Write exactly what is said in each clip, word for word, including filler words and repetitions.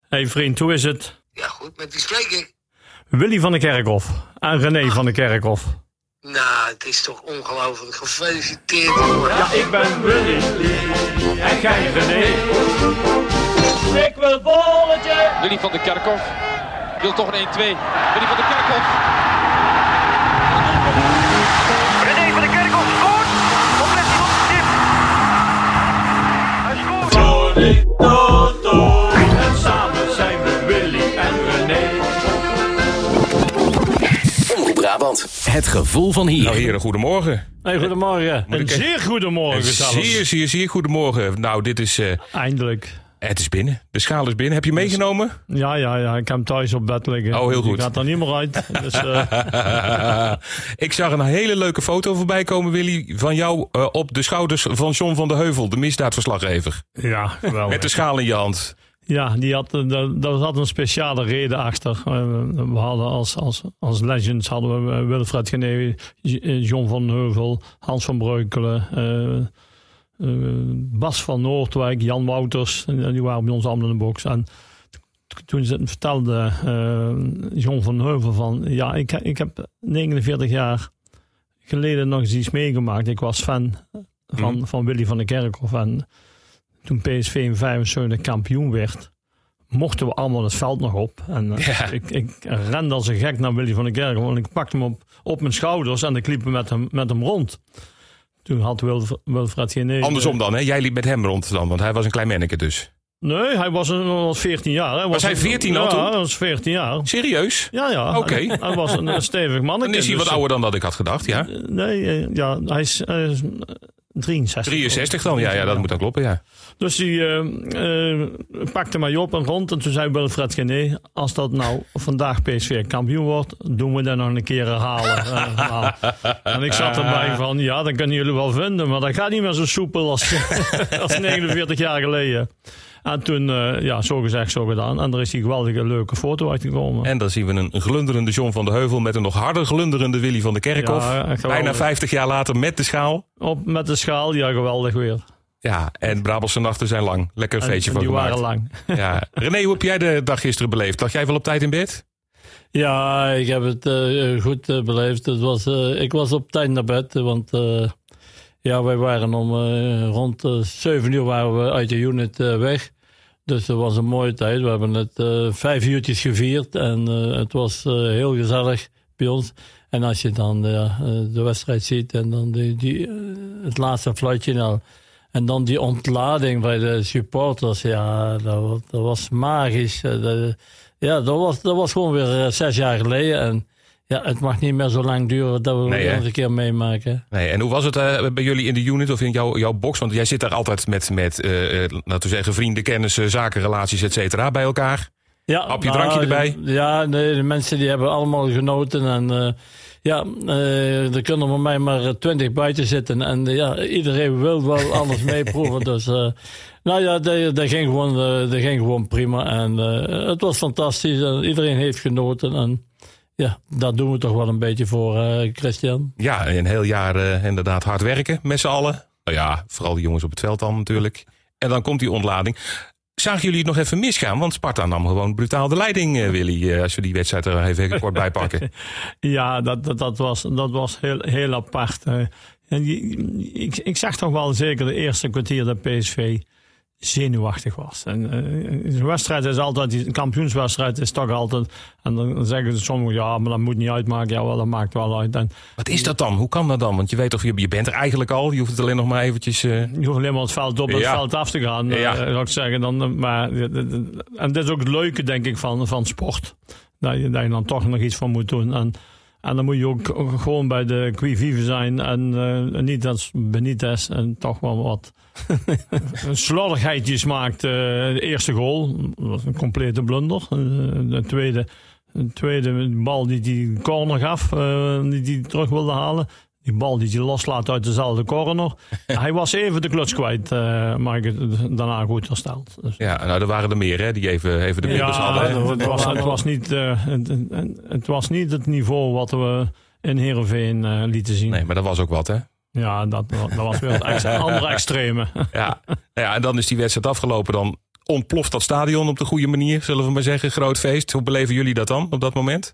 Hey vriend, hoe is het? Ja goed, met wie spreek ik? Willy van der Kerkhof en René ah. van der Kerkhof. Nou, het is toch ongelooflijk. Gefeliciteerd, jongen. Ja, ik ben Willy en jij René. Ik wil bolletje. Willy van der Kerkhof wil toch een één twee. Willy van der Kerkhof. René van der Kerkhof scoort. Of let hij op de tip. Hij scoort. Tony Toto. En samen zijn we Willy en René. Brabant. Het gevoel van hier. Nou heren, goedemorgen. Hey, goedemorgen. Een ik... zeer goedemorgen zelfs. Zeer, zeer, zeer goedemorgen. Nou, dit is... Uh... Eindelijk. Het is binnen. De schaal is binnen. Heb je meegenomen? Ja, ja, ja. Ik heb hem thuis op bed liggen. Oh, heel goed. Ik gaat er niet meer uit. Dus, uh... ik zag een hele leuke foto voorbij komen, Willy, van jou uh, op de schouders van John van der Heuvel, de misdaadverslaggever. Ja, geweldig. Met de schaal in je hand. Ja, die had, daar zat een speciale reden achter. We hadden als, als, als legends hadden we Wilfred Genee, John van Heuvel, Hans van Breukelen, uh, uh, Bas van Noordwijk, Jan Wouters. Die waren bij ons allemaal in de box. En toen ze vertelde uh, John van Heuvel van... Ja, ik, ik heb negenenveertig jaar geleden nog eens iets meegemaakt. Ik was fan van, mm. van Willy van der Kerkhof. En toen P S V in vijfenzeventig kampioen werd, mochten we allemaal het veld nog op. En uh, ja. ik, ik rende als een gek naar Willy van der Kerkhof. En ik pakte hem op, op mijn schouders en ik liep met hem, met hem rond. Toen had Wilf, Wilfred Genee... Andersom dan, hè? Jij liep met hem rond dan, want hij was een klein manneke dus. Nee, hij was, een, was veertien jaar. Hij was, was hij veertien al toen? Ja, hij was veertien jaar. Serieus? Ja, ja. Oké. Okay. Hij, hij was een, een stevig manneke. Dan is hij dus, wat ouder dan dat ik had gedacht, ja? Nee, ja, hij is... Hij is drieënzestig. drieënzestig dan, ja, ja, dat moet dan kloppen, ja. Dus die uh, uh, pakte mij op en rond en toen zei Wilfred Genee, als dat nou vandaag P S V kampioen wordt, doen we dat nog een keer herhalen. uh, en ik zat erbij van, ja, dat kunnen jullie wel vinden, maar dat gaat niet meer zo soepel als, als negenenveertig jaar geleden. En toen, uh, ja, zo gezegd, zo gedaan. En er is die geweldige leuke foto uitgekomen. En dan zien we een glunderende John van der Heuvel met een nog harder glunderende Willy van der Kerkhof. Ja, bijna vijftig jaar later met de schaal. Op met de schaal, ja, geweldig weer. Ja, en Brabantse nachten zijn lang. Lekker een feestje en, van die gemaakt. waren lang. Ja. René, hoe heb jij de dag gisteren beleefd? Lag jij wel op tijd in bed? Ja, ik heb het uh, goed uh, beleefd. Het was, uh, ik was op tijd naar bed, want... Uh, ja, wij waren om uh, rond uh, zeven uur waren we uit de unit uh, weg. Dus het was een mooie tijd. We hebben het uh, vijf uurtjes gevierd en uh, het was uh, heel gezellig bij ons. En als je dan uh, de wedstrijd ziet en dan die, die, uh, het laatste fluitje nou, en dan die ontlading bij de supporters, ja, dat, dat was magisch. Uh, dat, ja, dat was, dat was gewoon weer uh, zes jaar geleden en ja, het mag niet meer zo lang duren dat we nee, het nog een keer meemaken. Nee, en hoe was het uh, bij jullie in de unit of in jouw, jouw box? Want jij zit daar altijd met, met uh, laten we zeggen, vrienden, kennissen, zakenrelaties, et cetera, bij elkaar. Ja, hapje, nou, drankje erbij? Ja, nee, de mensen die hebben allemaal genoten. En uh, ja, uh, er kunnen voor mij maar twintig buiten zitten. En uh, ja, iedereen wil wel alles meeproeven. Dus uh, nou ja, dat, dat, ging gewoon, uh, dat ging gewoon prima. En uh, het was fantastisch. En iedereen heeft genoten. En ja, daar doen we toch wel een beetje voor, uh, Christian. Ja, een heel jaar uh, inderdaad hard werken met z'n allen. Nou ja, vooral die jongens op het veld dan natuurlijk. En dan komt die ontlading. Zagen jullie het nog even misgaan? Want Sparta nam gewoon brutaal de leiding, uh, Willy. Uh, als we die wedstrijd er even kort bij pakken. Ja, dat, dat, dat was, dat was heel, heel apart. Uh, en die, ik, ik zag toch wel zeker de eerste kwartier dat P S V zenuwachtig was. En uh, een wedstrijd is altijd, een kampioenswedstrijd is toch altijd, en dan zeggen ze sommigen, ja, maar dat moet niet uitmaken. Ja, wel, dat maakt wel uit. En, wat is dat dan? Hoe kan dat dan? Want je weet toch, je bent er eigenlijk al. Je hoeft het alleen nog maar eventjes... Uh... Je hoeft alleen maar het veld op en ja. het veld af te gaan, ja. uh, zou ik zeggen. Dan, maar, en dit is ook het leuke, denk ik, van, van sport. Dat je, dat je dan toch nog iets van moet doen. En, en dan moet je ook gewoon bij de qui vive zijn. En uh, niet als Benitez en toch wel wat slordigheidjes maakt. Uh, de eerste goal, dat was een complete blunder. Uh, de tweede, de tweede bal die die corner gaf, uh, die die terug wilde halen. Die bal die hij loslaat uit dezelfde corner. Hij was even de kluts kwijt, uh, maar ik het daarna goed hersteld. Dus. Ja, nou er waren er meer hè, die even, even de middels ja, hadden. Hè? Het, was, het, was niet, uh, het, het was niet het niveau wat we in Heerenveen uh, lieten zien. Nee, maar dat was ook wat hè? Ja, dat, dat was weer het extra, andere extreme. Ja, ja, en dan is die wedstrijd afgelopen dan ontploft dat stadion op de goede manier, zullen we maar zeggen. Groot feest. Hoe beleven jullie dat dan op dat moment?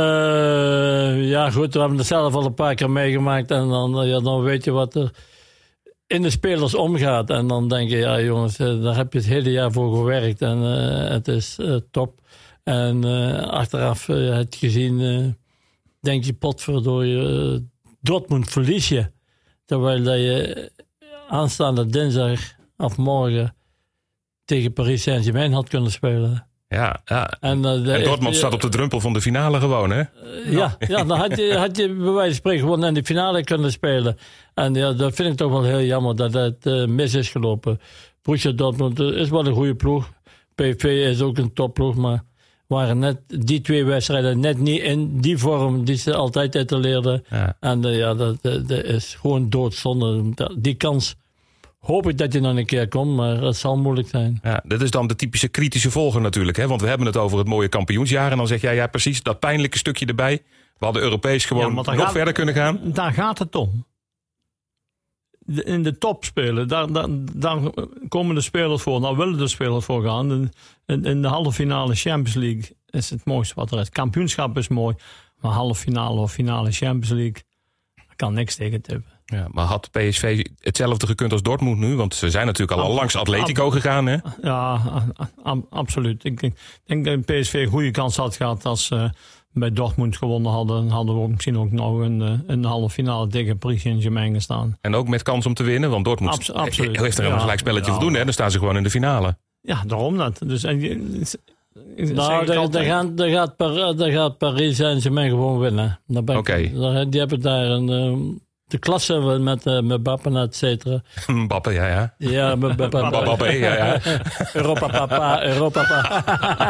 Uh, ja goed, we hebben het zelf al een paar keer meegemaakt. En dan, ja, dan weet je wat er in de spelers omgaat. En dan denk je, ja jongens, daar heb je het hele jaar voor gewerkt. En uh, het is uh, top. En uh, achteraf uh, het gezien, uh, denk je, potverdorie, uh, Dortmund verlies je. Terwijl dat je aanstaande dinsdag of morgen tegen Paris Saint-Germain had kunnen spelen. Ja, ja. En, uh, en Dortmund is, staat op de drempel van de finale gewoon, hè? Uh, ja, ja, dan had je, had je bij wijze van spreken gewoon in de finale kunnen spelen. En ja, dat vind ik toch wel heel jammer dat het uh, mis is gelopen. Borussia Dortmund is wel een goede ploeg. P S V is ook een topploeg, maar waren net die twee wedstrijden net niet in die vorm die ze altijd etaleerden. Ja. En uh, ja, dat, dat, dat is gewoon doodzonde. Die kans hoop ik dat je nog een keer komt, maar het zal moeilijk zijn. Ja, dit is dan de typische kritische volger natuurlijk. Hè? Want we hebben het over het mooie kampioensjaar. En dan zeg jij, ja precies, dat pijnlijke stukje erbij. We hadden Europees gewoon ja, nog gaat, verder kunnen gaan. Daar gaat het om. De, in de top spelen, daar, daar, daar komen de spelers voor. Daar willen de spelers voor gaan. In, in, in de halve finale Champions League is het mooiste wat er is. Kampioenschap is mooi, maar halve finale of finale Champions League, daar kan niks tegen tippen. Ja, maar had P S V hetzelfde gekund als Dortmund nu? Want ze zijn natuurlijk al, al langs Atletico ab, gegaan, hè? Ja, ab, absoluut. Ik denk dat P S V een goede kans had gehad als ze uh, bij Dortmund gewonnen hadden. Hadden we ook misschien ook nog een, een halve finale tegen Paris Saint-Germain gestaan. En ook met kans om te winnen, want Dortmund Abs, absoluut. heeft er een ja, gelijk spelletje ja. voldoen, hè? Dan staan ze gewoon in de finale. Ja, daarom dat. Dus, en, nou, daar, daar, gaat, daar, gaat Par, daar gaat Paris Saint-Germain gewoon winnen. Oké. Okay. Die hebben daar een... Um, de klasse met, uh, met Bappen, et cetera. Bappen, ja, ja. Ja, met Bappen. Bappen, ja, ja. Europa papa, Europa papa.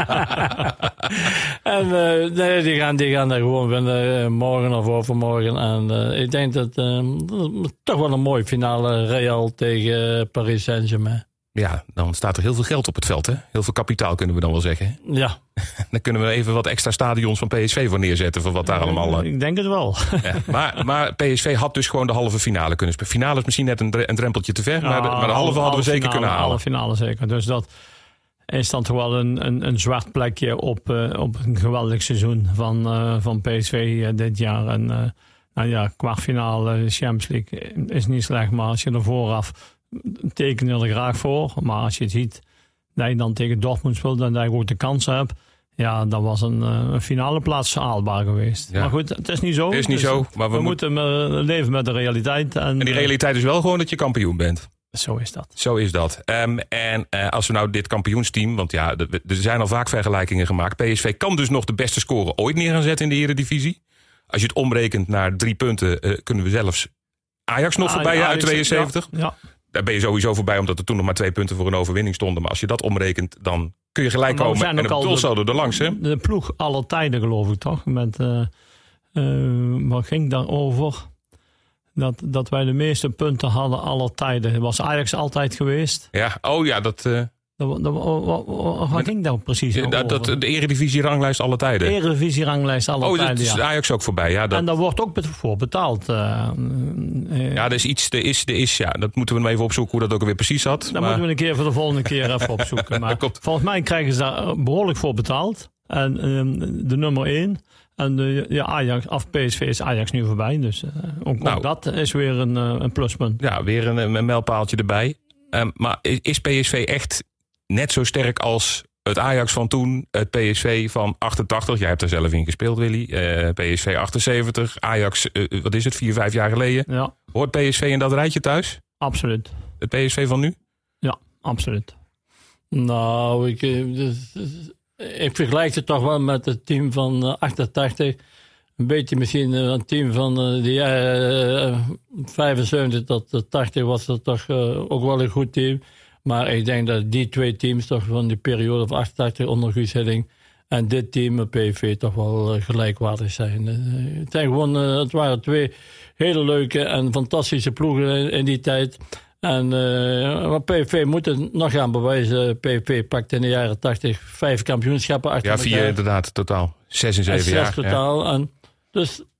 En uh, nee, die gaan, die gaan er gewoon winnen, uh, morgen of overmorgen. En uh, ik denk dat uh, toch wel een mooie finale Real tegen uh, Paris Saint-Germain. Ja, dan staat er heel veel geld op het veld, hè? Heel veel kapitaal kunnen we dan wel zeggen. Ja. Dan kunnen we even wat extra stadions van P S V voor neerzetten, voor wat daar uh, allemaal... Ik denk het wel. Ja, maar, maar P S V had dus gewoon de halve finale kunnen spelen. Finale is misschien net een, dre- een drempeltje te ver, ja, maar, de, maar de halve, halve hadden we zeker finale, kunnen halen. Halve finale zeker. Dus dat is dan toch wel een, een, een zwart plekje op, uh, op een geweldig seizoen van, uh, van P S V uh, dit jaar. En uh, nou ja, kwartfinale Champions League is niet slecht, maar als je er vooraf... teken je er graag voor, maar als je het ziet dat je dan tegen Dortmund speelt en dat je ook de kans hebt, ja, dan was een, een finale plaats haalbaar geweest. Ja. Maar goed, het is niet zo. Het is niet dus zo, maar we, we moeten moet... leven met de realiteit. En, en die realiteit is wel gewoon dat je kampioen bent. Zo is dat. Zo is dat. Um, en uh, als we nou dit kampioensteam, want ja, er zijn al vaak vergelijkingen gemaakt. P S V kan dus nog de beste score ooit neer gaan zetten in de Eredivisie. Als je het omrekent naar drie punten, uh, kunnen we zelfs Ajax nog voorbij Ajax, uit tweeënzeventig. Ja, ja. Daar ben je sowieso voorbij, omdat er toen nog maar twee punten voor een overwinning stonden. Maar als je dat omrekent, dan kun je gelijk maar komen. En een doelsaldo er langs, hè? De ploeg aller tijden, geloof ik toch? Met, uh, uh, wat ging daarover? Dat, dat wij de meeste punten hadden aller tijden. Was Ajax altijd geweest? Ja, oh ja, dat... Uh... Dat, dat, wat, wat, wat ging daar precies over? Dat, dat, de Eredivisie-ranglijst alle tijden. De Eredivisie-ranglijst alle oh, tijden, dat is ja. Ajax ook voorbij. Ja, dat... En daar wordt ook voor betaald. Uh, uh, ja, er is iets, er is, er is, ja, dat moeten we nog even opzoeken hoe dat ook weer precies zat. Dat maar... moeten we een keer voor de volgende keer even opzoeken. Maar volgens mij krijgen ze daar behoorlijk voor betaald. En uh, de nummer één. En de, ja, Ajax, af P S V is Ajax nu voorbij. Dus uh, ook, nou, ook dat is weer een, uh, een pluspunt. Ja, weer een, een mijlpaaltje erbij. Um, maar is P S V echt net zo sterk als het Ajax van toen, het P S V van achtentachtig. Jij hebt er zelf in gespeeld, Willy. Uh, P S V achtenzeventig, Ajax, uh, wat is het, vier, vijf jaar geleden. Ja. Hoort P S V in dat rijtje thuis? Absoluut. Het P S V van nu? Ja, absoluut. Nou, ik, dus, ik vergelijk het toch wel met het team van uh, achtentachtig. Een beetje misschien een team van uh, de jaren uh, vijfenzeventig tot tachtig was dat toch uh, ook wel een goed team. Maar ik denk dat die twee teams toch van die periode van achtentachtig onder Guus Hiddink en dit team, P S V, toch wel uh, gelijkwaardig zijn. Uh, het, zijn gewoon, uh, het waren twee hele leuke en fantastische ploegen in, in die tijd. En uh, P S V moet het nog gaan bewijzen. P S V pakt in de jaren tachtig vijf kampioenschappen achter elkaar. Ja, vier inderdaad, totaal. Zes en zeven en zes jaar. totaal. Ja. En dus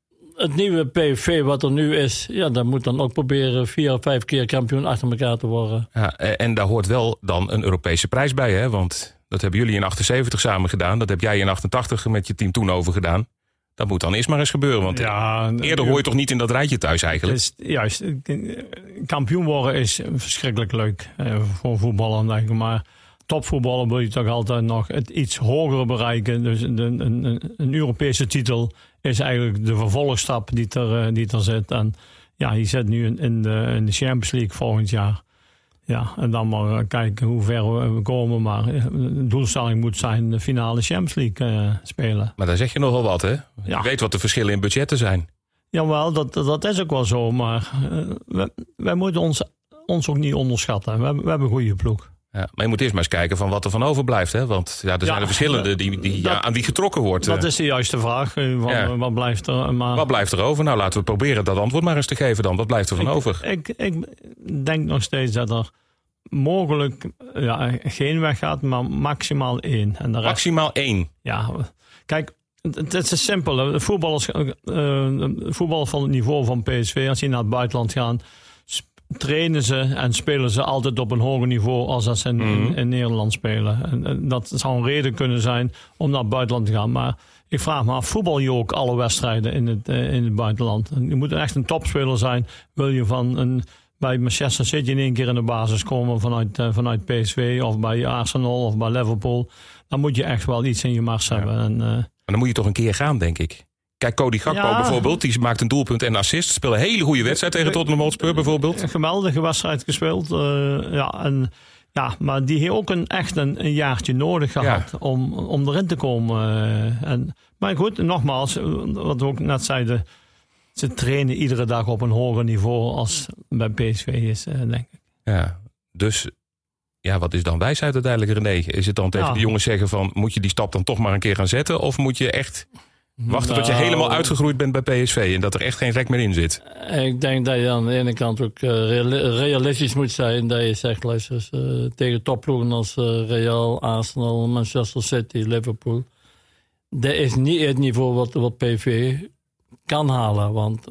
het nieuwe P S V wat er nu is, ja, dat moet dan ook proberen vier of vijf keer kampioen achter elkaar te worden. Ja, en daar hoort wel dan een Europese prijs bij, hè? Want dat hebben jullie in achtenzeventig samen gedaan. Dat heb jij in achtentachtig met je team toen over gedaan. Dat moet dan eerst maar eens gebeuren. Want Ja, eerder hoor je toch niet in dat rijtje thuis eigenlijk? Is, juist, kampioen worden is verschrikkelijk leuk eh, voor voetballen, denk ik. Maar topvoetballen wil je toch altijd nog het iets hogere bereiken. Dus een, een, een, een Europese titel is eigenlijk de vervolgstap die er, die er zit. En ja, je zit nu in, in, de, in de Champions League volgend jaar. Ja, en dan maar kijken hoe ver we komen. Maar de doelstelling moet zijn de finale Champions League uh, spelen. Maar daar zeg je nogal wat, hè? Ja. Je weet wat de verschillen in budgetten zijn. Jawel, dat, dat is ook wel zo. Maar uh, wij, wij moeten ons, ons ook niet onderschatten. We hebben, we hebben een goede ploeg. Ja, maar je moet eerst maar eens kijken van wat er van overblijft. Hè? Want ja, er Ja, zijn er verschillende die, die, dat- ja, aan die getrokken wordt. Dat eh. is de juiste vraag. uh, Van, Ja. Wat blijft er? Maar Wat blijft er over? Nou, laten we proberen dat antwoord maar eens te geven dan. Wat blijft er van over? Ik, ik denk nog steeds dat er mogelijk ja, geen weg gaat, maar maximaal één. En de rest, Maximaal één. ja, kijk, het, het is simpel. hè. Voetballers, uh, voetbal van het niveau van P S V, als die naar het buitenland gaan, sp- trainen ze en spelen ze altijd op een hoger niveau als dat ze in, Mhm. in, in Nederland spelen. En, en dat zou een reden kunnen zijn om naar het buitenland te gaan. Maar ik vraag me af, voetbal je ook alle wedstrijden in het, uh, in het buitenland? En je moet echt een topspeler zijn. Wil je van een, bij Manchester City in één keer in de basis komen vanuit, uh, vanuit P S V of bij Arsenal of bij Liverpool? Dan moet je echt wel iets in je mars hebben. En, uh, Maar dan moet je toch een keer gaan, denk ik. Kijk, Cody Gakpo Ja. bijvoorbeeld, die maakt een doelpunt en een assist. Speelt een hele goede wedstrijd tegen Tottenham Hotspur bijvoorbeeld. Een geweldige wedstrijd gespeeld. Uh, ja, en, ja, maar die heeft ook een, echt een, een jaartje nodig gehad Ja. om, om erin te komen. Uh, en, maar goed, nogmaals, wat we ook net zeiden. Ze trainen iedere dag op een hoger niveau als bij P S V is, uh, denk ik. Ja, dus ja, wat is dan wijsheid uiteindelijk, René? Is het dan tegen Ja. de jongens zeggen van, moet je die stap dan toch maar een keer gaan zetten? Of moet je echt wachten tot je Nou, helemaal uitgegroeid bent bij P S V en dat er echt geen rek meer in zit? Ik denk dat je aan de ene kant ook uh, reali- realistisch moet zijn. Dat je zegt, luister eens, uh, tegen topploegen als uh, Real, Arsenal, Manchester City, Liverpool. Dat is niet het niveau wat, wat P S V kan halen. Want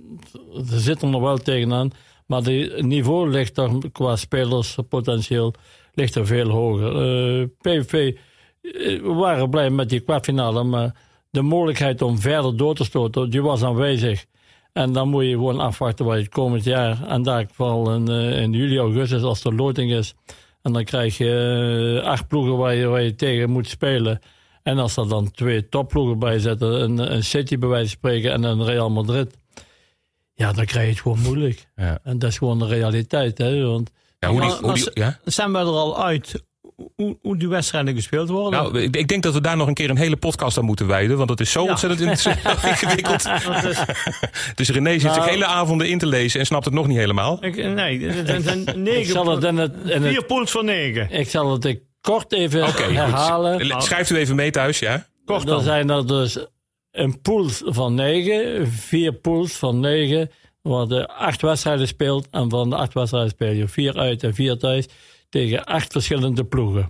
ze zitten er wel tegenaan. Maar het niveau ligt er qua spelerspotentieel ligt er veel hoger. Uh, P S V, uh, we waren blij met die kwartfinale, maar de mogelijkheid om verder door te stoten, die was aanwezig. En dan moet je gewoon afwachten wat je het komend jaar, en daar vooral in, uh, in juli, augustus, als de loting is. En dan krijg je uh, acht ploegen waar je, waar je tegen moet spelen. En als er dan twee topploegen bij zitten, een, een City bij wijze van spreken en een Real Madrid, ja, dan krijg je het gewoon moeilijk. Ja. En dat is gewoon de realiteit. Hè? Want Ja, hoe die, Maar- hoe die, ja? Zijn we er al uit hoe, hoe die wedstrijden gespeeld worden? Nou, ik, ik denk dat we daar nog een keer een hele podcast aan moeten wijden. Want het is zo Ja. ontzettend ingewikkeld. Dat is, Dus René zit Nou. zich hele avonden in te lezen en snapt het nog niet helemaal. ik, nee, het zijn ik negen, zal het in het, in vier het, pools van negen. ik zal het ik kort even Oké, goed. herhalen. Schrijft u even mee thuis, ja? Kort Dan dan. zijn er dus een pool van negen, vier pools van negen, waar de acht wedstrijden speelt. En van de acht wedstrijden speel je vier uit en vier thuis tegen acht verschillende ploegen.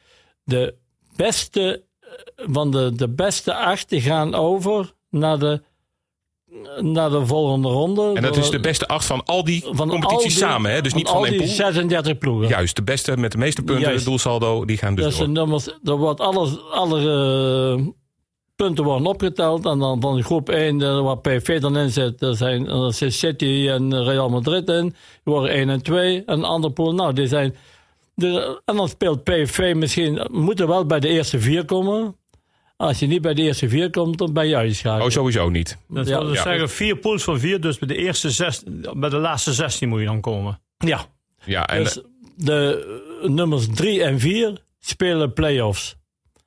De beste van de, de beste acht die gaan over naar de, naar de volgende ronde. En dat is de beste acht van al die Van al competities die- samen, hè? Dus niet van al één die pool. zesendertig ploegen. Juist, de beste met de meeste punten, Juist. doelsaldo, die gaan dus Dus de door. nummers, er wordt alles, alle eh, punten worden opgeteld. En dan van groep één, de, waar P S V dan in zit, er zijn er zit City en Real Madrid in. Die worden één en twee. En een andere pool, nou, die zijn... De, en dan speelt P S V misschien... Moet er wel bij de eerste vier komen. Als je niet bij de eerste vier komt, dan ben je uitgeschakeld. Oh, sowieso niet. Dat Ja. wil dus Ja. zeggen vier pools van vier. Dus bij de, eerste zes, bij de laatste zestien moet je dan komen. Ja, Ja, en dus de eh, nummers drie en vier spelen play-offs.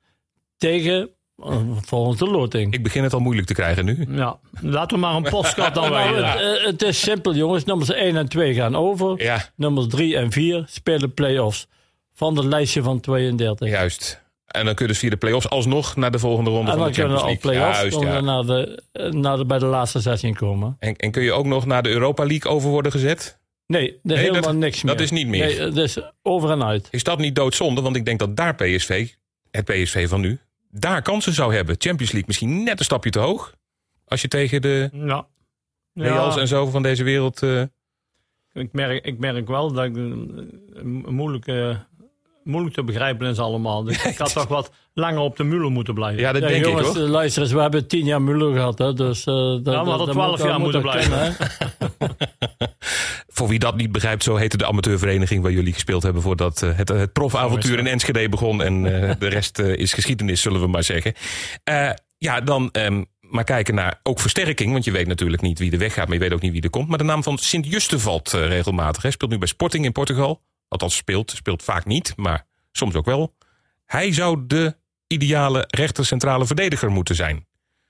Tegen, uh, volgens de loting. ik begin het al moeilijk te krijgen nu. Ja, laten we maar een postcard dan Nou, wijden. het, eh, het is simpel, jongens. Nummers één en twee gaan over. Ja, Nummers drie en vier spelen play-offs. Van het lijstje van tweeëndertig. juist. En dan kun je dus via de play-offs alsnog naar de volgende ronde En van dan de kunnen we Champions al League. play-offs Juist, komen ja. we naar de, eh, naar de, bij de laatste zestien komen. En, en kun je ook nog naar de Europa League over worden gezet? Nee, er Nee, helemaal dat- niks meer. dat is niet meer. Nee, het is over en uit. Is dat niet doodzonde? Want ik denk dat daar P S V, het P S V van nu, daar kansen zou hebben. Champions League misschien net een stapje te hoog. Als je tegen de Ja. Reals Ja. en zo van deze wereld... Uh... Ik merk, ik merk wel dat ik moeilijk, uh, moeilijk te begrijpen is allemaal. Dus ik had toch wat langer op de Muller moeten blijven. Ja, dat ja, denk jongens, ik hoor. Luister eens, we hebben tien jaar Muller gehad. Hè, dus, uh, dat, ja, we hadden twaalf jaar moeten blijven. Kunnen, Voor wie dat niet begrijpt, zo heette de amateurvereniging waar jullie gespeeld hebben voordat uh, het, het profavontuur in Enschede begon. En uh, de rest uh, is geschiedenis, zullen we maar zeggen. Uh, ja, dan um, maar kijken naar ook versterking. Want je weet natuurlijk niet wie er weggaat, maar je weet ook niet wie er komt. Maar de naam van Sint-Juste valt uh, regelmatig. Hij speelt nu bij Sporting in Portugal. Althans speelt, speelt vaak niet, maar soms ook wel. Hij zou de ideale rechtercentrale verdediger moeten zijn.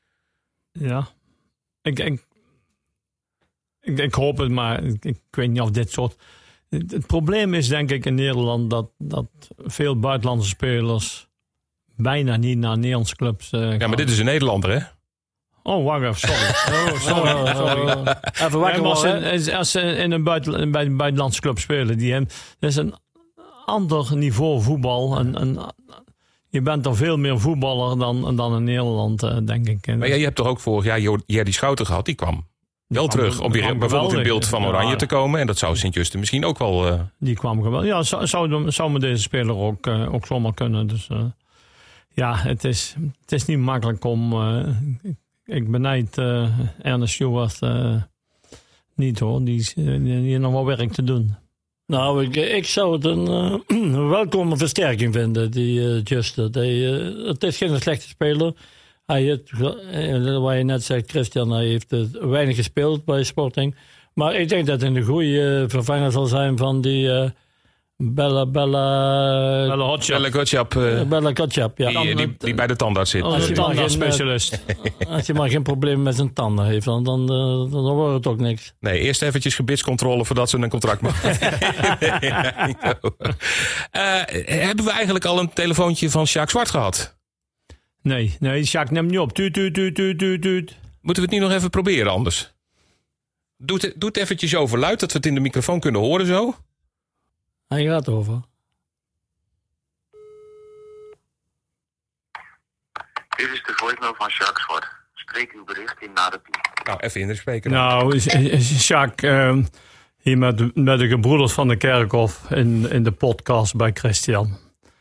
Ja, ik, ik, ik, ik hoop het, maar ik, ik weet niet of dit soort... Het, het probleem is denk ik in Nederland dat, dat veel buitenlandse spelers bijna niet naar Nederlandse clubs uh, gaan. Ja, maar dit is een Nederlander, hè? Oh, wacht even, sorry. Oh, sorry, sorry. Even wakker als, worden, ze, als ze in een, buiten, bij een buitenlandse club spelen, die hebben, dat is een ander niveau voetbal. Een, een, je bent er veel meer voetballer dan, dan in Nederland, denk ik. Maar ja, je hebt toch ook vorig jaar Jerdy Schouten gehad, die kwam wel die terug kwam, om weer bijvoorbeeld geweldig. in beeld van Oranje ja, te komen. En dat zou Sint-Juste misschien ook wel... Uh... Die kwam geweldig. Ja, zou, zou, zou met deze speler ook, uh, ook zomaar kunnen. Dus uh, ja, het is, het is niet makkelijk om... Uh, ik benijd uh, Ernest Stewart uh, niet hoor. Die is uh, die heeft nog wel werk te doen. Nou, ik, ik zou het een uh, welkome versterking vinden, die uh, Juste. Die, uh, het is geen slechte speler. Hij heeft, uh, wat je net zei, Christian, hij heeft uh, weinig gespeeld bij Sporting. Maar ik denk dat hij een goede uh, vervanger zal zijn van die uh, Bella Bella... Bella Hotchap. Bella Hotchap, uh, Bella Hotchap, ja. die, die, die bij de tandarts zit. Als Als een je maar tandartsspecialist. Als hij maar geen probleem met zijn tanden heeft, dan, dan, uh, dan wordt het ook niks. Nee, eerst eventjes gebitscontrole voordat ze een contract maken. uh, hebben we eigenlijk al een telefoontje van Sjaak Zwart gehad? Nee, nee, Sjaak neemt niet op. Tuut, tuut, tuut, tuut, tuut, tuut. Moeten we het niet nog even proberen anders? Doe het, doe het eventjes over luid, dat we het in de microfoon kunnen horen zo. Hij gaat over. Dit is de voicemail van Sjaak Zwart. Spreek uw bericht in na de piep. Nou, even in de spreker. Nou, Sjaak, uh, hier met, met de gebroeders van de Kerkhof in, in de podcast bij Christian.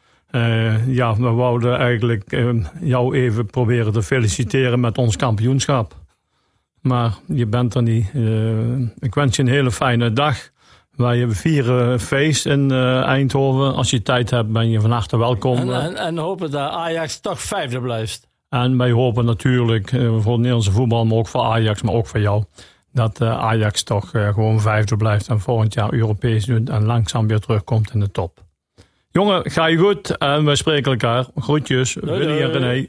Uh, ja, we wouden eigenlijk uh, jou even proberen te feliciteren met ons kampioenschap. Maar je bent er niet. Uh, ik wens je een hele fijne dag. Wij vieren feest in uh, Eindhoven. Als je tijd hebt, ben je van harte welkom. En, en, en hopen dat Ajax toch vijfde blijft. En wij hopen natuurlijk uh, voor het Nederlandse voetbal, maar ook voor Ajax, maar ook voor jou, dat uh, Ajax toch uh, gewoon vijfde blijft en volgend jaar Europees doet en langzaam weer terugkomt in de top. Jongen, ga je goed en wij spreken elkaar. Groetjes, Doei, Willy en doei. René.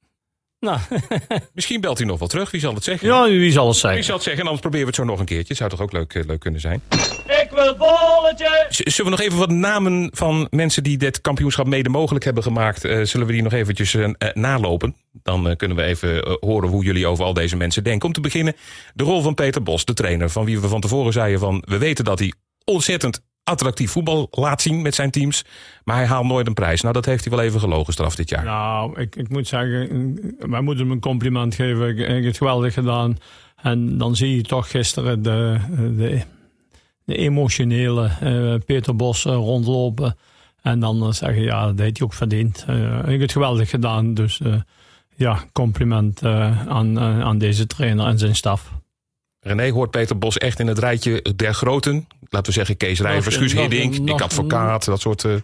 Nou, Misschien belt hij nog wel terug, wie zal het zeggen? Ja, wie zal het Wie zeggen? zal het zeggen, en anders proberen we het zo nog een keertje. Zou toch ook leuk, uh, leuk kunnen zijn? Ik wil bolletje! Z- Zullen we nog even wat namen van mensen die dit kampioenschap mede mogelijk hebben gemaakt, uh, zullen we die nog eventjes uh, uh, nalopen? Dan uh, kunnen we even uh, horen hoe jullie over al deze mensen denken. Om te beginnen de rol van Peter Bos, de trainer, van wie we van tevoren zeiden van we weten dat hij ontzettend attractief voetbal laat zien met zijn teams, maar hij haalt nooit een prijs. Nou, dat heeft hij wel even gelogen straf dit jaar. Nou, ik, ik moet zeggen, wij moeten hem een compliment geven. Ik, ik heb het geweldig gedaan. En dan zie je toch gisteren de, de, de emotionele uh, Peter Bos uh, rondlopen. En dan uh, zeggen, ja, dat heeft hij ook verdiend. Uh, ik heb het geweldig gedaan. Dus uh, ja, compliment uh, aan, uh, aan deze trainer en zijn staf. René, hoort Peter Bos echt in het rijtje der groten? Laten we zeggen Kees Rijvers, Nog- Guus nog- Hiddink, nog- Nick Advocaat, dat soort... Uh...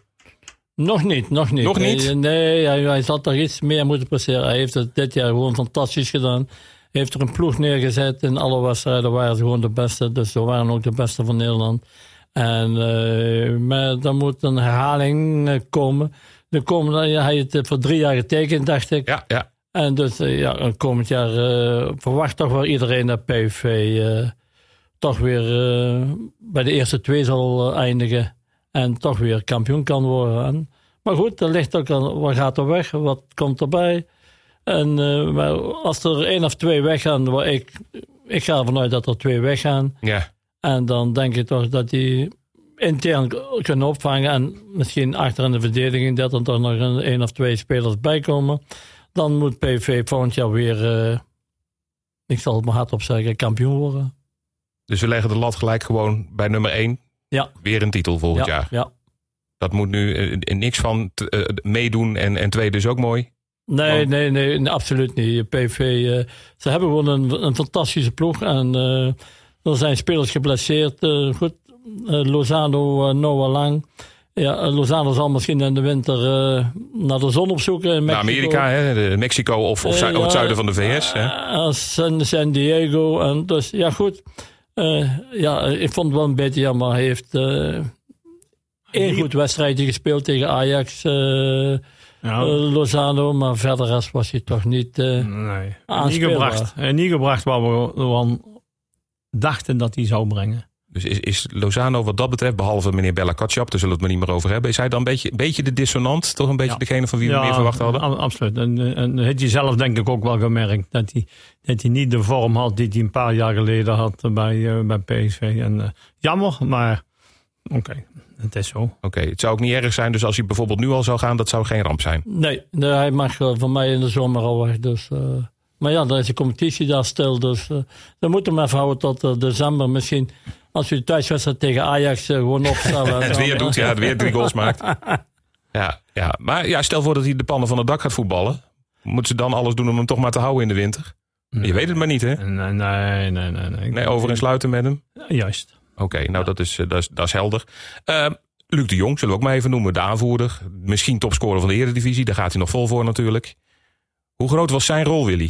nog niet, nog niet. Nog niet? Nee, nee hij, hij had er iets meer moeten presteren. Hij heeft het dit jaar gewoon fantastisch gedaan. Hij heeft er een ploeg neergezet. In alle wedstrijden waren ze gewoon de beste. Dus ze waren ook de beste van Nederland. En uh, maar dan moet een herhaling uh, komen. De komende, ja, hij heeft het voor drie jaar getekend, dacht ik. Ja, ja. En dus uh, ja, komend jaar uh, verwacht toch wel iedereen dat P S V uh, toch weer uh, bij de eerste twee zal uh, eindigen. En toch weer kampioen kan worden. En, maar goed, er ligt ook aan wat gaat er weg, wat komt erbij. En uh, maar als er één of twee weggaan, waar ik, ik ga ervan uit dat er twee weggaan. ja. En dan denk ik toch dat die intern kunnen opvangen. En misschien achter in de verdediging dat er toch nog een, één of twee spelers bij komen. Dan moet P S V volgend jaar weer uh, ik zal het maar hardop zeggen, kampioen worden. Dus we leggen de lat gelijk gewoon bij nummer één. Ja. Weer een titel volgend ja, jaar. Ja. Dat moet nu uh, niks van t, uh, meedoen en, en twee dus ook mooi. Nee, Want... nee, nee, nee, absoluut niet. P V, uh, ze hebben gewoon een, een fantastische ploeg. En uh, er zijn spelers geblesseerd. Uh, goed, uh, Lozano, uh, Noah Lang. Ja, uh, Lozano zal misschien in de winter uh, naar de zon opzoeken in Mexico. Naar Amerika, hè? De Mexico of, of, uh, ja, het zuiden van de V S. Hè? Uh, San, San Diego. En dus, ja goed. Uh, ja, ik vond het wel een beetje jammer. Hij heeft uh, één goed wedstrijdje gespeeld tegen Ajax. Uh, Ja. Uh, Lozano, maar verder was hij toch niet uh, nee. aanspeelbaar. Niet gebracht, niet gebracht waar we, we dachten dat hij zou brengen. Dus is, is Lozano wat dat betreft, behalve meneer Bella Katschap, daar zullen we het maar niet meer over hebben, is hij dan een beetje, een beetje de dissonant? Toch een beetje ja. degene van wie we ja, meer verwacht hadden? A- absoluut. En, en heeft hij zelf denk ik ook wel gemerkt dat hij, dat hij niet de vorm had die hij een paar jaar geleden had bij, uh, bij P S V. En, uh, jammer, maar oké. Okay. Het is zo. Oké, okay, het zou ook niet erg zijn. Dus als hij bijvoorbeeld nu al zou gaan, dat zou geen ramp zijn. Nee, nee hij mag uh, van mij in de zomer al weg. Dus, uh, maar ja, dan is de competitie daar stil. Dus uh, dan moeten we even houden tot uh, december. Misschien als u de thuiswedstrijd tegen Ajax uh, gewoon opstellen. het weer doet, ja, het weer drie goals maakt. Ja, ja, maar ja, stel voor dat hij de pannen van het dak gaat voetballen. Moeten ze dan alles doen om hem toch maar te houden in de winter? Nee. Je weet het maar niet, hè? Nee, nee, nee. Nee, nee. nee over en sluiten met hem? Juist. Oké, okay, nou ja. dat, is, dat, is, dat is helder. Uh, Luc de Jong, zullen we ook maar even noemen. De aanvoerder. Misschien topscorer van de Eredivisie. Daar gaat hij nog vol voor natuurlijk. Hoe groot was zijn rol, Willy?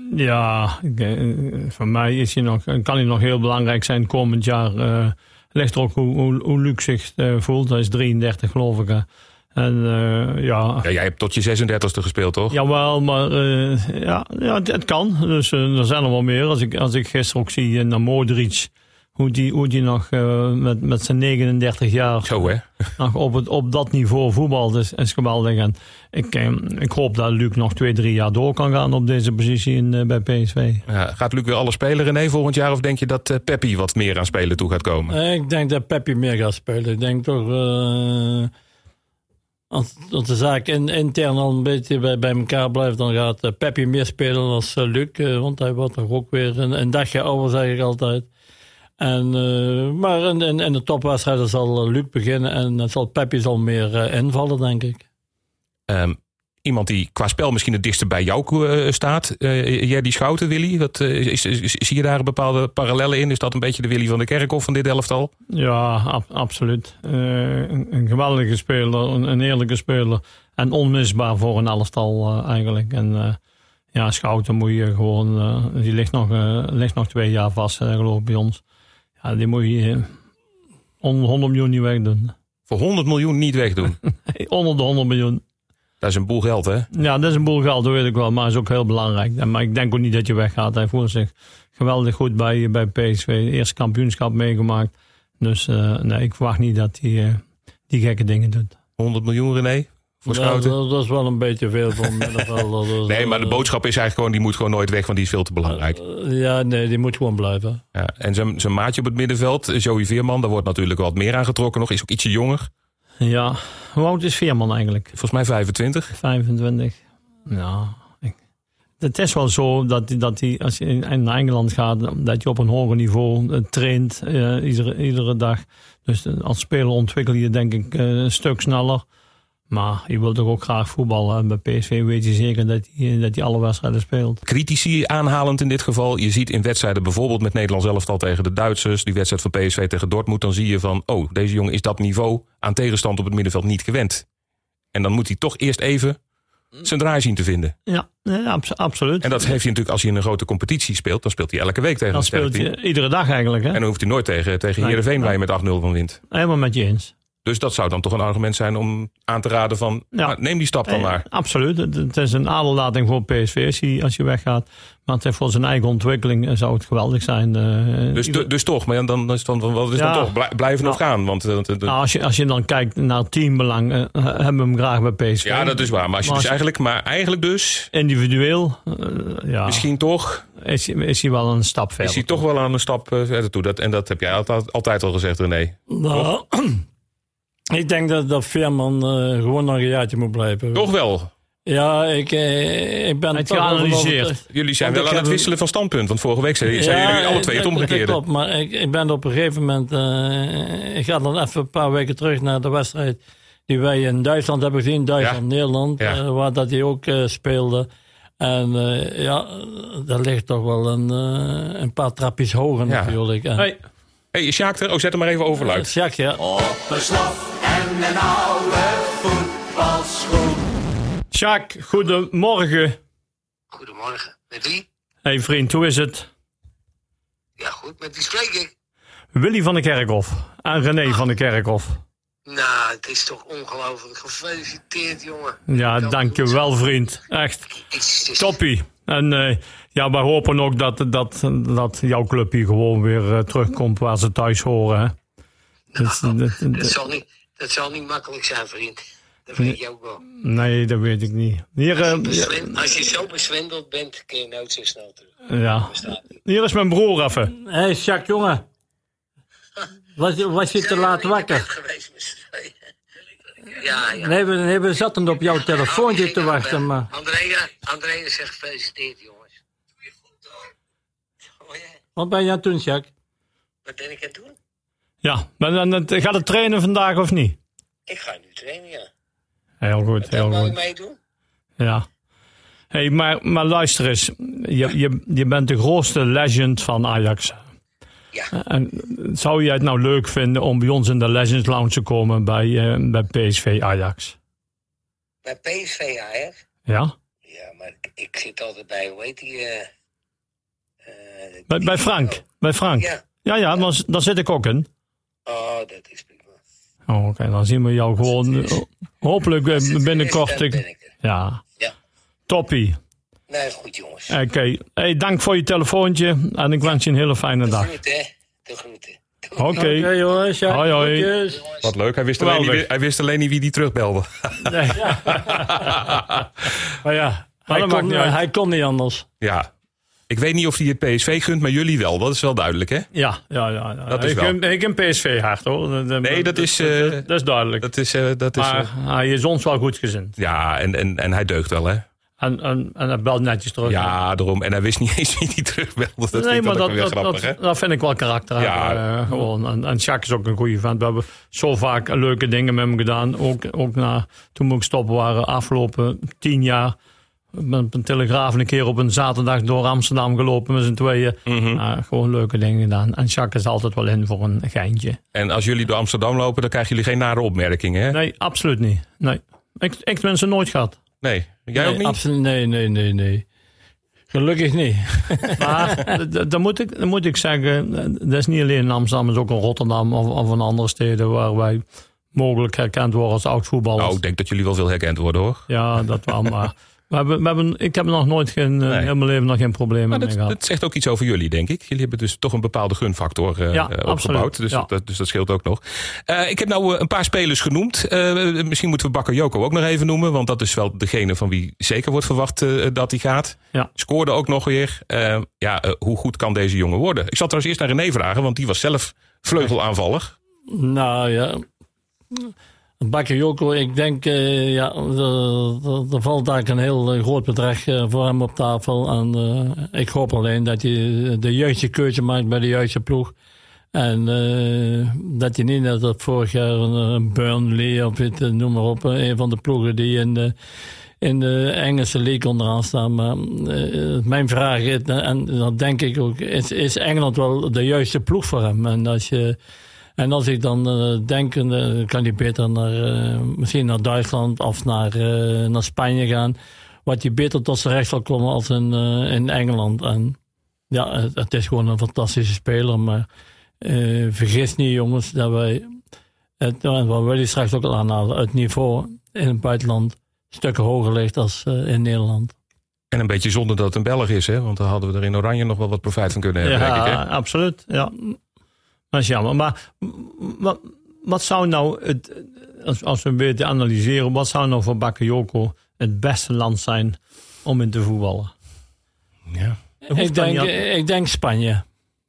Ja, voor mij is hij nog, kan hij nog heel belangrijk zijn komend jaar. Uh, ligt er ook hoe, hoe, hoe Luc zich uh, voelt. Hij is drieëndertig geloof ik. En, uh, ja. ja, jij hebt tot je zesendertigste gespeeld, toch? Jawel, maar uh, ja, ja, het, het kan. Dus uh, er zijn er wel meer. Als ik, als ik gisteren ook zie naar Modric... Hoe die, hoe die nog uh, met, met zijn negenendertig jaar Zo, hè? nog op, het, op dat niveau voetbalt is, is geweldig. En ik, uh, ik hoop dat Luc nog twee, drie jaar door kan gaan op deze positie in, uh, bij P S V. Ja, gaat Luc weer alle spelen, René, volgend jaar? Of denk je dat uh, Peppi wat meer aan spelen toe gaat komen? Uh, ik denk dat Peppi meer gaat spelen. Ik denk toch... Uh, als, als de zaak in, intern al een beetje bij, bij elkaar blijft... dan gaat uh, Peppi meer spelen als uh, Luc. Uh, want hij wordt toch ook weer een, een dagje ouder, zeg ik altijd... En, uh, maar in, in, in de topwedstrijden zal Luc beginnen en dan zal Peppi zal meer uh, invallen, denk ik. Um, iemand die qua spel misschien het dichtste bij jou uh, staat, uh, Jerdy Schouten, Willy. Wat, uh, is, is, is, zie je daar bepaalde parallellen in? Is dat een beetje de Willy van de Kerkhof van dit elftal? Ja, ab- absoluut. Uh, een, een geweldige speler, een, een eerlijke speler en onmisbaar voor een elftal uh, eigenlijk. En uh, ja, Schouten moet je gewoon, uh, die ligt nog, uh, ligt nog twee jaar vast, uh, geloof ik, bij ons. Ja, die moet je honderd miljoen niet wegdoen. Voor honderd miljoen niet wegdoen? Onder de honderd miljoen. Dat is een boel geld, hè? Ja, dat is een boel geld, dat weet ik wel. Maar is ook heel belangrijk. Maar ik denk ook niet dat je weggaat. Hij voelt zich geweldig goed bij, bij P S V. Eerste kampioenschap meegemaakt. Dus uh, nee, ik verwacht niet dat hij uh, die gekke dingen doet. honderd miljoen, René? Voor ja, Schouten? Dat, dat is wel een beetje veel voor middenvelder. Nee, maar de boodschap is eigenlijk gewoon... die moet gewoon nooit weg, want die is veel te belangrijk. Uh, ja, nee, die moet gewoon blijven. Ja, en zijn, zijn maatje op het middenveld, Joey Veerman... daar wordt natuurlijk wat meer aangetrokken nog. Is ook ietsje jonger. Ja, hoe oud is Veerman eigenlijk? Volgens mij vijfentwintig. vijfentwintig. Nou, ik, het is wel zo dat, dat hij, als je naar Engeland gaat... dat je op een hoger niveau uh, traint uh, iedere, iedere dag. Dus uh, als speler ontwikkel je denk ik uh, een stuk sneller... Maar je wilt toch ook graag voetballen. En bij P S V weet je zeker dat hij, dat hij alle wedstrijden speelt. Critici aanhalend in dit geval. Je ziet in wedstrijden bijvoorbeeld met Nederlands elftal tegen de Duitsers. Die wedstrijd van P S V tegen Dortmund. Dan zie je van, oh, deze jongen is dat niveau aan tegenstand op het middenveld niet gewend. En dan moet hij toch eerst even zijn draai zien te vinden. Ja, ja abso- absoluut. En dat heeft hij natuurlijk als hij in een grote competitie speelt. Dan speelt hij elke week tegen dan een sterk speelt team. hij iedere dag eigenlijk. Hè? En dan hoeft hij nooit tegen, tegen Nee, Heerenveen nee. waar je met acht nul van wint. Helemaal met je eens. Dus dat zou dan toch een argument zijn om aan te raden van... Ja. nou, neem die stap dan Eh, maar. Absoluut. Het, het is een aderlating voor P S V als je, als je weggaat. Maar het is voor zijn eigen ontwikkeling uh, zou het geweldig zijn. Uh, Dus, ieder- dus toch, maar dan, dan is het dan, wat is Ja. dan toch? Blij- Blijven Nou, of gaan? Want, uh, de- de- nou, als, je, als je dan kijkt naar teambelang, uh, hebben we hem graag bij P S V. ja, dat is waar. Maar, als je Maar dus als je- eigenlijk, maar eigenlijk dus... Individueel, uh, ja, Misschien toch, is, hij- is hij wel een stap verder. is hij toch wel aan een stap uh, verder toe. Dat, en dat heb jij altijd, altijd al gezegd, René. Nou, ik denk dat, dat Veerman uh, gewoon nog een jaartje moet blijven. Toch wel. Ja, ik, eh, ik ben Het toch wel geanalyseerd. over- Jullie zijn Want wel ik aan het heb- wisselen van standpunt. Want vorige week zeiden zeiden jullie alle twee het dat- dat omgekeerde. klopt, maar ik, ik ben op een gegeven moment... Uh, ik ga dan even een paar weken terug naar de wedstrijd die wij in Duitsland hebben gezien. Duitsland-Nederland, Ja. uh, waar dat hij ook uh, speelde. En uh, ja, daar ligt toch wel een, uh, een paar trapjes hoger Ja. natuurlijk. En, Hey, Hé, is Sjaak er? Oh, zet hem maar even overluid. Jacques, ja. En een oude voetbalschoen. Sjaak, goedemorgen. Goedemorgen. Met wie? Hey vriend, hoe is het? Ja, goed. Met wie spreek ik? Willy van de Kerkhof en René van de Kerkhof. Nou, het is toch ongelooflijk. Gefeliciteerd, jongen. Ja, dankjewel vriend. Echt, Het is, het is- toppie. En uh, ja, wij hopen ook dat, dat, dat jouw club hier gewoon weer uh, terugkomt waar ze thuis horen. Hè? Dus, Nou, dat- dat- dat, zal niet, dat zal niet makkelijk zijn, vriend. Dat weet je ook wel. nee, dat weet ik niet. Hier, uh, Bezwen- Als je zo bezwendeld bent, kun je nooit zo snel terug. ja. Hier is mijn broer even. Hé, hey, Jacques, jongen. Was, was je te laat wakker? Geweest met z'n tweeën. Ja, ja. Nee, we, nee, we zaten op jouw telefoontje te wachten, maar... Andrea, Andrea zegt gefeliciteerd, jongens. Oh, ja. Wat ben je aan het doen, Jacques? Wat ben ik aan het doen? Ja, maar dan- dan- gaat het trainen vandaag of niet? Ik ga nu trainen, ja. Heel goed, Wat heel wil je goed. meedoen? Ja. Hey, maar, maar luister eens. Je, je, je bent de grootste legend van Ajax. Ja. En zou jij het nou leuk vinden om bij ons in de Legends Lounge te komen bij, eh, bij P S V Ajax? Bij P S V Ajax? Ja? Ja, maar ik, ik zit altijd bij, hoe heet die? eh eh, Bij, die- bij Frank. Bij Frank. Ja. Ja, ja, dan, daar zit ik ook in. Oh, dat is prima. Oh, oké, dan zien we jou gewoon eh, hopelijk eh, Als het binnenkort. is, dan ben ik er. Ja. Ja. Toppie. Nee, goed jongens. Oké. Hey, dank voor je telefoontje en ik wens je een hele fijne De dag. groeten, hè. De groeten. Oké. Oké, jongens. Jacques, Hoi, hoi. groetjes. Wat leuk. Hij wist, alleen niet, Geweldig. wie- hij wist alleen niet wie die terugbelde. Nee. Maar ja, hij, dat maakt kon, niet uit. hij kon niet anders. Ja. Ik weet niet of hij het P S V gunt, maar jullie wel. Dat is wel duidelijk, hè? Ja, ja, ja. ja. Dat is ik, wel. ben- ik ben P S V hard hoor. Nee, dat is, eh, dat, dat is duidelijk. Dat is... eh, dat is maar eh, hij is ons wel goed gezind. ja, en, en, en hij deugt wel, hè? En, en, en hij belt netjes terug. Ja, daarom. En hij wist niet eens wie die terugbelde. Dat nee, vind ik maar dan ook dat, weer dat, grappig, dat, hè? dat vind ik wel karakter. Ja. Ja. gewoon. En, en Jacques is ook een goede vent. We hebben zo vaak leuke dingen met hem gedaan. Ook, ook na, toen we ook stoppen waren, afgelopen tien jaar. Met een telegraaf een keer op een zaterdag door Amsterdam gelopen met z'n tweeën. Mhm. Ja, gewoon leuke dingen gedaan. En Jacques is altijd wel in voor een geintje. En als jullie door Amsterdam lopen, dan krijgen jullie geen nare opmerkingen, hè? Nee, absoluut niet. Nee. Ik, ik heb mensen nooit gehad. Nee. Jij ook nee, niet? Absoluut, nee, nee, nee, nee. Gelukkig niet. Maar d- dan moet, ik, dan moet ik zeggen, dat is niet alleen in Amsterdam, het is ook in Rotterdam of, of in andere steden waar wij mogelijk herkend worden als oud-voetballers. Nou, ik denk dat jullie wel veel herkend worden, hoor. Ja, dat wel, maar we hebben, we hebben, ik heb er nog nooit geen, Nee. in mijn leven nog geen problemen Maar mee dat, gehad. dat zegt ook iets over jullie, denk ik. Jullie hebben dus toch een bepaalde gunfactor eh, Ja, eh, absoluut. opgebouwd. Dus, Ja. dat, dus dat scheelt ook nog. Eh, ik heb nou eh, een paar spelers genoemd. Eh, misschien moeten we Bakayoko ook nog even noemen. Want dat is wel degene van wie zeker wordt verwacht eh, dat hij gaat. Ja. Scoorde ook nog weer. Eh, ja, eh, hoe goed kan deze jongen worden? Ik zal trouwens eerst naar René vragen. Want die was zelf vleugelaanvaller. Nou ja. Bakayoko, ik denk, uh, ja, er, er, er valt daar een heel uh, groot bedrag uh, voor hem op tafel. En uh, ik hoop alleen dat hij de juiste keuze maakt bij de juiste ploeg. En uh, dat hij niet net als vorig jaar een uh, Burnley of het, uh, noem maar op, uh, een van de ploegen die in de, in de Engelse league onderaan staan. Maar uh, mijn vraag is, en dat denk ik ook, is, is Engeland wel de juiste ploeg voor hem? En als je... En als ik dan uh, denk, uh, kan hij beter naar, uh, misschien naar Duitsland of naar, uh, naar Spanje gaan. Wat hij beter tot zijn recht zal komen als in, uh, in Engeland. En ja, het, het is gewoon een fantastische speler. Maar uh, vergis niet, jongens, dat wij, het, wat Willy straks ook al aanhalen, het niveau in het buitenland stukken hoger ligt als uh, in Nederland. En een beetje zonde dat het een Belg is, hè? Want dan hadden we er in Oranje nog wel wat profijt van kunnen hebben, denk ik, hè? Ja, absoluut. Ja. Dat is jammer. Maar wat, wat zou nou, het, als, als we een beetje analyseren, wat zou nou voor Bakayoko het beste land zijn om in te voetballen? Ja. Ik denk, aan... ik denk Spanje.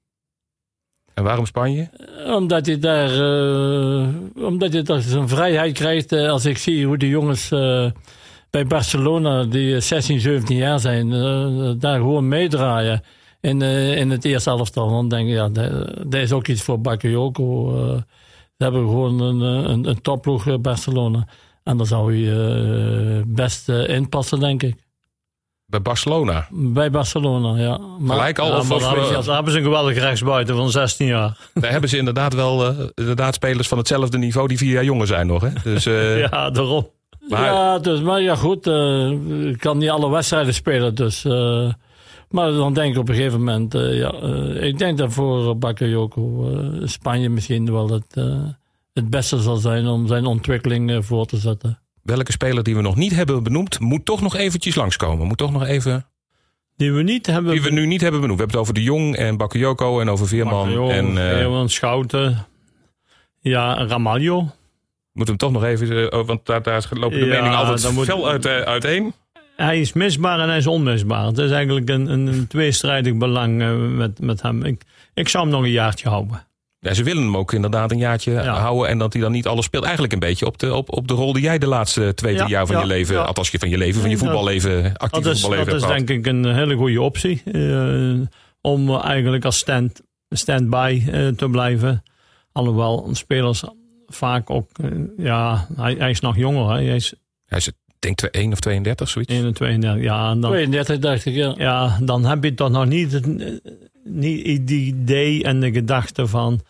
En waarom Spanje? Omdat hij daar, uh, omdat hij daar zijn vrijheid krijgt. Uh, als ik zie hoe de jongens uh, bij Barcelona, die zestien, zeventien jaar zijn, uh, daar gewoon meedraaien in, uh, in het eerste elftal. Dan denk ik, ja, dat is ook iets voor Bakayoko. Uh, ze hebben gewoon een, een, een topploeg uh, Barcelona. En daar zou hij uh, best uh, inpassen, denk ik. Bij Barcelona? Bij Barcelona, ja. Maar, Gelijk al? Ja, of, maar of, daar, hebben ze, daar hebben ze een geweldige rechtsbuiten van zestien jaar. Daar hebben ze inderdaad wel uh, inderdaad spelers van hetzelfde niveau die vier jaar jonger zijn nog. Hè? Dus, uh, ja, daarom. Maar, ja, dus, maar ja, goed. Uh, ik kan niet alle wedstrijden spelen, dus... Uh, maar dan denk ik op een gegeven moment... Uh, ja, uh, ik denk dat voor Bakayoko uh, Spanje misschien wel het, uh, het beste zal zijn om zijn ontwikkeling uh, voor te zetten. Welke speler die we nog niet hebben benoemd, moet toch nog eventjes langskomen? Moet toch nog even... Die we niet hebben... Die we nu niet hebben benoemd. We hebben het over De Jong en Bakayoko en over Veerman. Bakayoko, en uh, Veerman, Schouten. Ja, Ramalho. Moeten we hem toch nog even... Uh, want daar, daar lopen de ja, meningen altijd moet, fel uit, uh, uiteen. Hij is misbaar en hij is onmisbaar. Het is eigenlijk een, een, een tweestrijdig belang uh, met, met hem. Ik, ik zou hem nog een jaartje houden. Ja, ze willen hem ook inderdaad een jaartje ja. houden. En dat hij dan niet alles speelt. Eigenlijk een beetje op de, op, op de rol die jij de laatste twee, drie ja, jaar van ja, je leven... Ja. Althans van je leven, van je voetballeven, actief dat is, voetballeven Dat is denk ik een hele goede optie. Uh, om eigenlijk als stand, stand-by uh, te blijven. Alhoewel spelers vaak ook... Uh, ja, hij, hij is nog jonger. Hè. Hij is... Hij is denk ik één of tweeëndertig, zoiets. één en tweeëndertig, ja. En dan, tweeëndertig dacht ik, ja. Ja, dan heb je toch nog niet het, niet het idee en de gedachte van...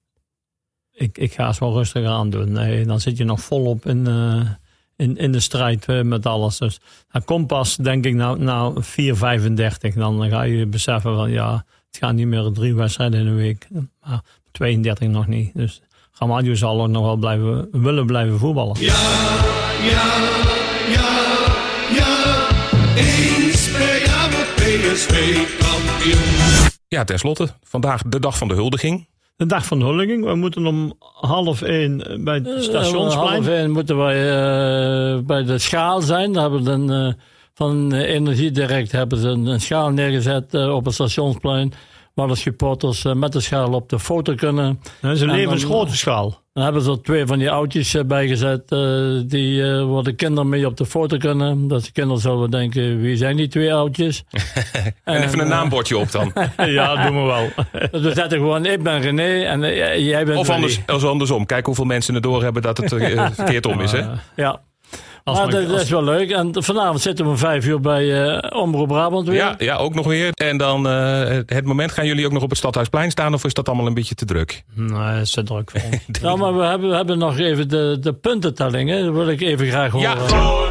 Ik, ik ga het wel rustig aan doen. Nee, dan zit je nog volop in, uh, in, in de strijd uh, met alles. Dus dat komt pas, denk ik, nou, nou vier vijfendertig. Dan ga je beseffen van, ja, het gaat niet meer drie wedstrijden in een week. Maar tweeëndertig nog niet. Dus Ramalho zal ook nog wel blijven, willen blijven voetballen. Ja, ja, ja, ja. Eens per jaar wordt P S V kampioen. Ja, tenslotte, vandaag de dag van de huldiging. De dag van de huldiging. We moeten om half één bij het stationsplein. Uh, half één moeten wij uh, bij de schaal zijn. Daar hebben we een, uh, van Energiedirect hebben ze een, een schaal neergezet uh, op het stationsplein. Waar de supporters uh, met de schaal op de foto kunnen. Dat is een levensgrote schaal. Dan hebben ze er twee van die oudjes uh, bijgezet. Uh, die uh, waar de kinderen mee op de foto kunnen. Dat de kinderen zullen denken, wie zijn die twee oudjes? en, en even een naambordje op dan. Ja, doen we wel. Dus we zetten gewoon, ik ben René en uh, jij bent Of anders, of andersom. Kijk hoeveel mensen het doorhebben dat het uh, verkeerd om is. Hè? Ja. Als maar dat, dat is wel leuk. En vanavond zitten we om vijf uur bij uh, Omroep Brabant weer. Ja, ja, ook nog weer. En dan uh, het moment, gaan jullie ook nog op het Stadhuisplein staan? Of is dat allemaal een beetje te druk? Nee, het is te druk voor ons. Nou, maar we hebben, we hebben nog even de, de puntentelling. Hè. Dat wil ik even graag horen. Ja.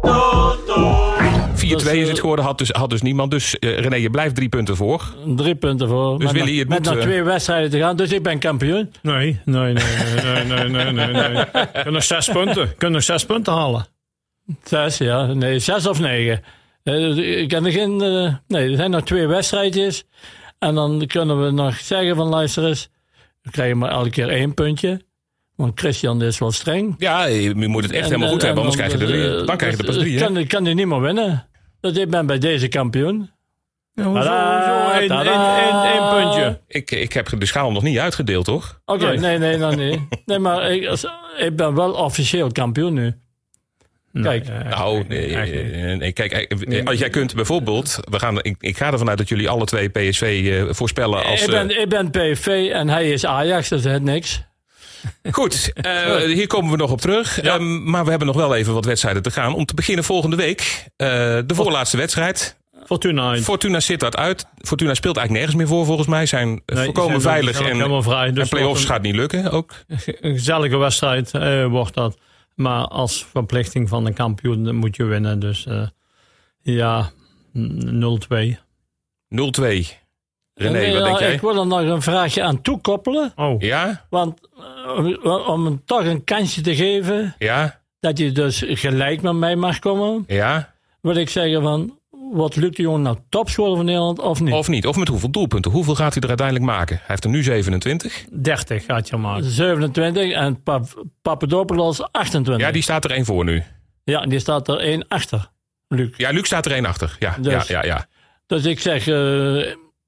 vier twee is het geworden, had dus, had dus niemand. Dus uh, René, je blijft drie punten voor. Drie punten voor. Dus met Willy, het met moet, nog uh... twee wedstrijden te gaan. Dus ik ben kampioen. Nee, nee, nee, nee, nee, nee, nee, nee. Kunnen nog zes punten. Kunnen nog zes punten halen. Zes, ja. Nee, zes of negen. Uh, ik kan er geen... Uh, nee, er zijn nog twee wedstrijdjes. En dan kunnen we nog zeggen van luister eens. We krijgen maar elke keer één puntje. Want Christian is wel streng. Ja, je moet het echt en, helemaal goed en, hebben. Anders krijg je er, uh, dan krijg je er pas drie. Kan, kan hij niet meer winnen. Dus ik ben bij deze kampioen. Ja, hoezo, hoezo? Eén puntje. Ik, ik heb de schaal nog niet uitgedeeld, toch? Oké, okay, nee, nee, nee, nee. Nee, maar ik, ik ben wel officieel kampioen nu. Kijk. Nee, nou, nee, nee, nee, kijk, als jij kunt bijvoorbeeld, we gaan, ik, ik ga ervan uit dat jullie alle twee P S V uh, voorspellen als... Ik ben, uh, ik ben P S V en hij is Ajax, dus het niks. Goed, uh, hier komen we nog op terug. Ja. Um, maar we hebben nog wel even wat wedstrijden te gaan. Om te beginnen volgende week, uh, de voorlaatste wedstrijd. Fortuna. Fortuna Sittard uit. Fortuna speelt eigenlijk nergens meer voor volgens mij. Zijn nee, volkomen veilig en, vrij, dus en play-offs een, gaat niet lukken ook. Een gezellige wedstrijd uh, wordt dat. Maar als verplichting van de kampioen moet je winnen. Dus uh, ja, nul twee. nul twee. René, nee, wat denk jij? Ik wil er nog een vraagje aan toekoppelen. Oh. Ja? Want uh, om hem toch een kansje te geven... Ja? Dat hij dus gelijk met mij mag komen... Ja? Wil ik zeggen van... Wordt Luc de Jong nou topscorer van Nederland of niet? Of niet. Of met hoeveel doelpunten. Hoeveel gaat hij er uiteindelijk maken? Hij heeft er nu zevenentwintig. dertig gaat je maken. zevenentwintig en Pap- Papadopoulos achtentwintig. Ja, die staat er één voor nu. Ja, die staat er één achter. Luc. Ja, Luc staat er één achter. Ja, dus, ja, ja, ja. Dus ik zeg uh,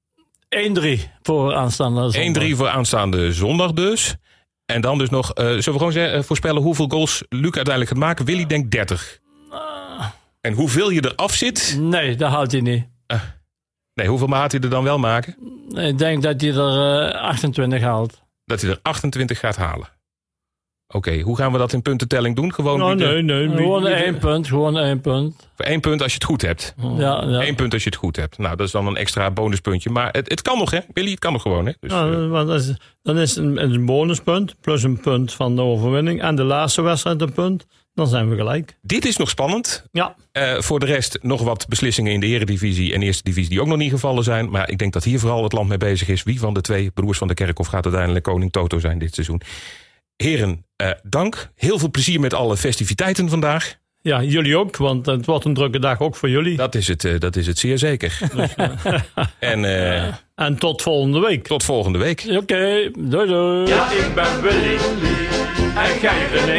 één drie voor aanstaande zondag. één drie voor aanstaande zondag dus. En dan dus nog, uh, zullen we gewoon zeggen, voorspellen hoeveel goals Luc uiteindelijk gaat maken? Willy denkt dertig. Uh, En hoeveel je eraf zit? Nee, dat haalt hij niet. Uh, nee, hoeveel gaat hij er dan wel maken? Ik denk dat hij er uh, achtentwintig haalt. Dat hij er achtentwintig gaat halen. Oké, okay, hoe gaan we dat in puntentelling doen? Gewoon, nou, nee, nee, nee, gewoon één punt, gewoon één punt. Voor één punt als je het goed hebt. Oh. Ja, ja. Eén punt als je het goed hebt. Nou, dat is dan een extra bonuspuntje. Maar het, het kan nog, hè? Billy, het kan nog gewoon, hè? Dus, ja, uh... dat is, dan is het een, een bonuspunt plus een punt van de overwinning. En de laatste wedstrijd een punt. Dan zijn we gelijk. Dit is nog spannend. Ja. Uh, voor de rest nog wat beslissingen in de Eredivisie en Eerste Divisie die ook nog niet gevallen zijn. Maar ik denk dat hier vooral het land mee bezig is. Wie van de twee broers van de Kerkhof gaat uiteindelijk koning Toto zijn dit seizoen? Heren, uh, dank. Heel veel plezier met alle festiviteiten vandaag. Ja, jullie ook, want het wordt een drukke dag ook voor jullie. Dat is het, uh, dat is het zeer zeker. Dus, uh, en, uh, en tot volgende week. Tot volgende week. Oké, okay, doei doei. Ja, ik ben Willy en jij René.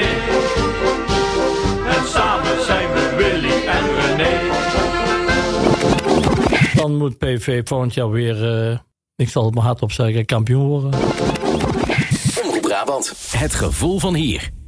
En samen zijn we Willy en René. Dan moet P V volgend jaar weer, uh, ik zal het maar hardop zeggen, kampioen worden. Omroep Brabant, het gevoel van hier.